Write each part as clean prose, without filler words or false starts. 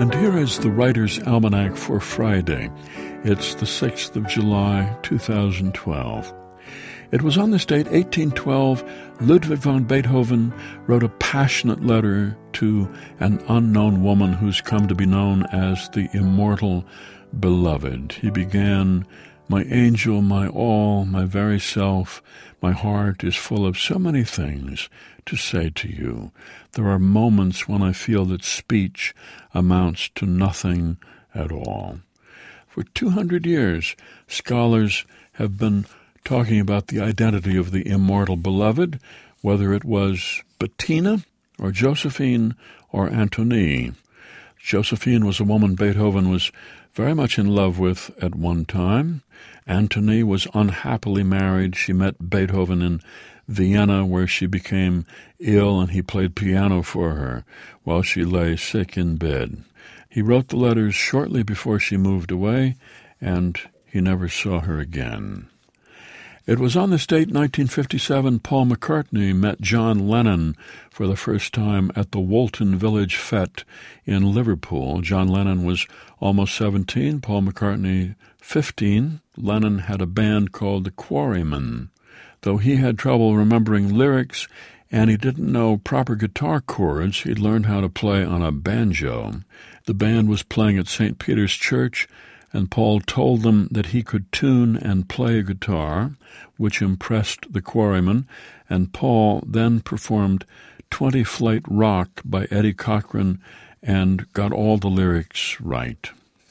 And here is the Writer's Almanac for Friday. It's the 6th of July, 2012. It was on this date, 1812, Ludwig van Beethoven wrote a passionate letter to an unknown woman who's come to be known as the immortal beloved. He began, "My angel, my all, my very self, my heart is full of so many things to say to you. There are moments when I feel that speech amounts to nothing at all." For 200 years, scholars have been talking about the identity of the immortal beloved, whether it was Bettina or Josephine or Antonie. Josephine was a woman Beethoven was very much in love with at one time. Antonie was unhappily married. She met Beethoven in Vienna, where she became ill, and he played piano for her while she lay sick in bed. He wrote the letters shortly before she moved away, and he never saw her again. It was on this date, 1957, Paul McCartney met John Lennon for the first time at the Woolton Village Fete in Liverpool. John Lennon was almost 17, Paul McCartney 15. Lennon had a band called the Quarrymen. Though he had trouble remembering lyrics and he didn't know proper guitar chords, he'd learned how to play on a banjo. The band was playing at St. Peter's Church, and Paul told them that he could tune and play a guitar, which impressed the Quarrymen, and Paul then performed 20 Flight Rock by Eddie Cochran and got all the lyrics right.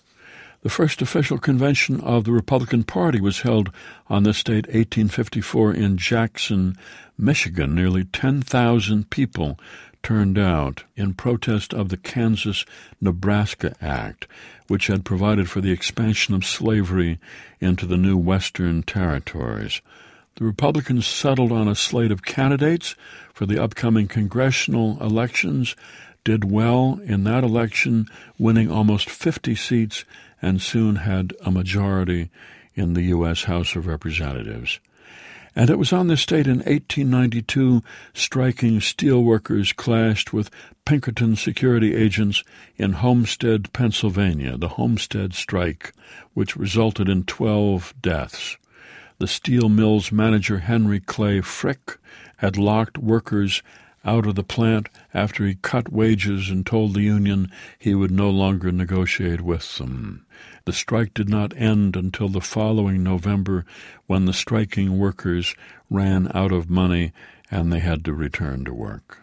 The first official convention of the Republican Party was held on this date, 1854, in Jackson, Michigan. Nearly 10,000 people turned out in protest of the Kansas-Nebraska Act, which had provided for the expansion of slavery into the new Western territories. The Republicans settled on a slate of candidates for the upcoming congressional elections, did well in that election, winning almost 50 seats, and soon had a majority in the U.S. House of Representatives. And it was on this date in 1892, striking steelworkers clashed with Pinkerton security agents in Homestead, Pennsylvania, the Homestead Strike, which resulted in 12 deaths. The steel mill's manager, Henry Clay Frick, had locked workers out of the plant after he cut wages and told the union he would no longer negotiate with them. The strike did not end until the following November, when the striking workers ran out of money and they had to return to work.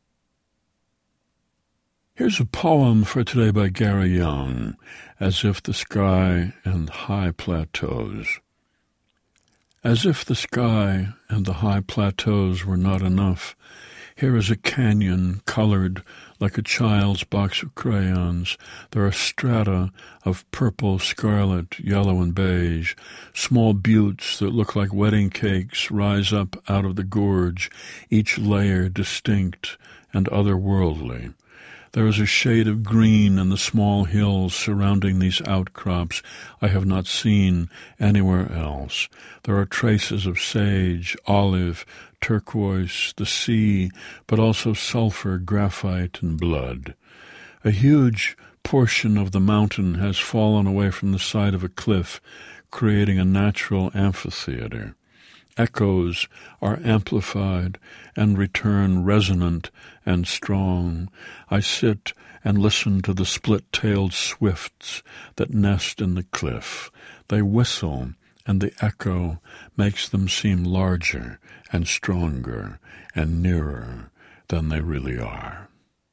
Here's a poem for today by Gary Young, As If the Sky and High Plateaus. As if the sky and the high plateaus were not enough, here is a canyon colored like a child's box of crayons. There are strata of purple, scarlet, yellow, and beige. Small buttes that look like wedding cakes rise up out of the gorge, each layer distinct and otherworldly. There is a shade of green in the small hills surrounding these outcrops I have not seen anywhere else. There are traces of sage, olive, turquoise, the sea, but also sulfur, graphite, and blood. A huge portion of the mountain has fallen away from the side of a cliff, creating a natural amphitheater. Echoes are amplified and return resonant and strong. I sit and listen to the split-tailed swifts that nest in the cliff. They whistle, and the echo makes them seem larger and stronger and nearer than they really are.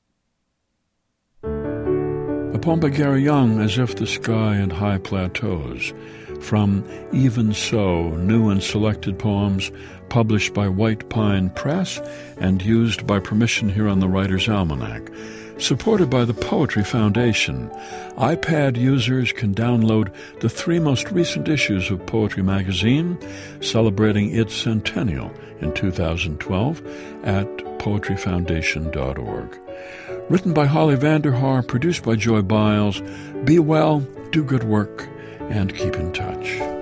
A poem by Gary Young, As If the Sky and High Plateaus, from Even So, new and selected poems published by White Pine Press and used by permission here on the Writer's Almanac. Supported by the Poetry Foundation, iPad users can download the 3 most recent issues of Poetry Magazine, celebrating its centennial in 2012, at poetryfoundation.org. Written by Holly Vanderhaar, produced by Joy Biles. Be well, do good work, and keep in touch.